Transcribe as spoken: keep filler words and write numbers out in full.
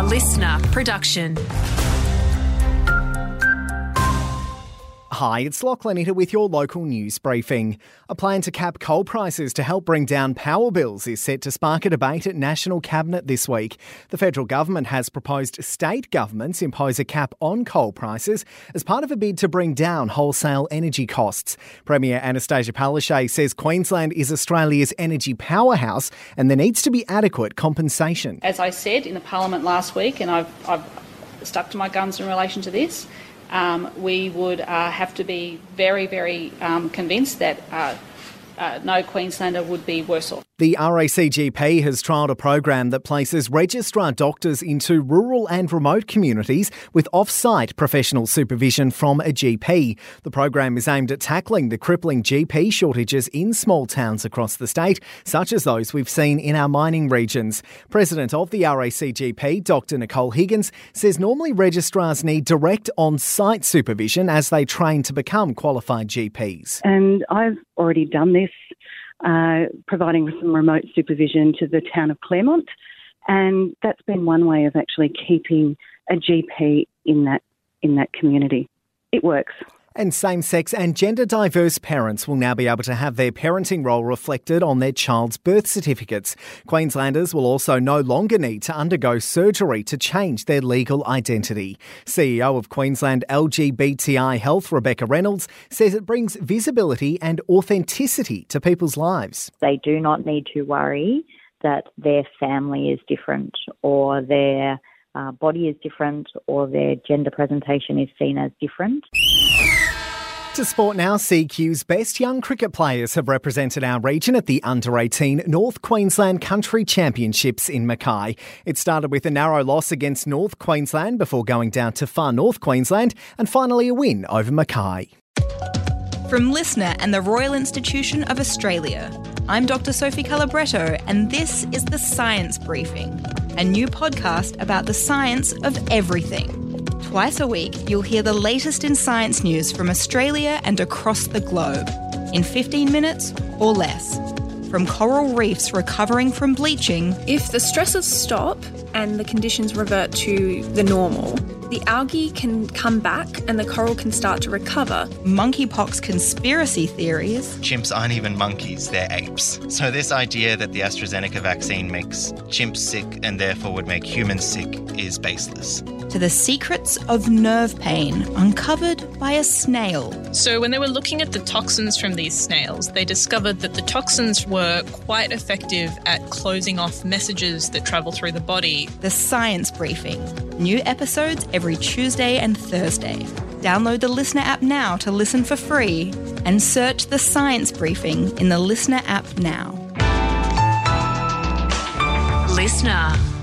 listener production. Hi, it's Lachlan here with your local news briefing. A plan to cap coal prices to help bring down power bills is set to spark a debate at National Cabinet this week. The federal government has proposed state governments impose a cap on coal prices as part of a bid to bring down wholesale energy costs. Premier Anastasia Palaszczuk says Queensland is Australia's energy powerhouse and there needs to be adequate compensation. As I said in the Parliament last week, and I've, I've stuck to my guns in relation to this, Um, we would uh, have to be very, very um, convinced that uh, uh, no Queenslander would be worse off. The R A C G P has trialled a program that places registrar doctors into rural and remote communities with off-site professional supervision from a G P. The program is aimed at tackling the crippling G P shortages in small towns across the state, such as those we've seen in our mining regions. President of the R A C G P, Doctor Nicole Higgins, says normally registrars need direct on-site supervision as they train to become qualified G Ps. And I've already done this. Uh, providing some remote supervision to the town of Claremont, and that's been one way of actually keeping a G P in that in that community. It works. And same-sex and gender-diverse parents will now be able to have their parenting role reflected on their child's birth certificates. Queenslanders will also no longer need to undergo surgery to change their legal identity. C E O of Queensland L G B T I Health, Rebecca Reynolds, says it brings visibility and authenticity to people's lives. They do not need to worry that their family is different or their uh, body is different or their gender presentation is seen as different. To sport now, C Q's best young cricket players have represented our region at the under eighteen North Queensland Country Championships in Mackay. It started with a narrow loss against North Queensland before going down to Far North Queensland and finally a win over Mackay. From Listener and the Royal Institution of Australia, I'm Doctor Sophie Calabretto and this is The Science Briefing, a new podcast about the science of everything. Twice a week, you'll hear the latest in science news from Australia and across the globe, in fifteen minutes or less. From coral reefs recovering from bleaching. If the stresses stop and the conditions revert to the normal, the algae can come back and the coral can start to recover. Monkeypox conspiracy theories. Chimps aren't even monkeys, they're apes. So this idea that the AstraZeneca vaccine makes chimps sick and therefore would make humans sick is baseless. To the secrets of nerve pain uncovered by a snail. So when they were looking at the toxins from these snails, they discovered that the toxins were quite effective at closing off messages that travel through the body. The Science Briefing. New episodes every Tuesday and Thursday. Download the Listener app now to listen for free and search The Science Briefing in the Listener app now. Listener.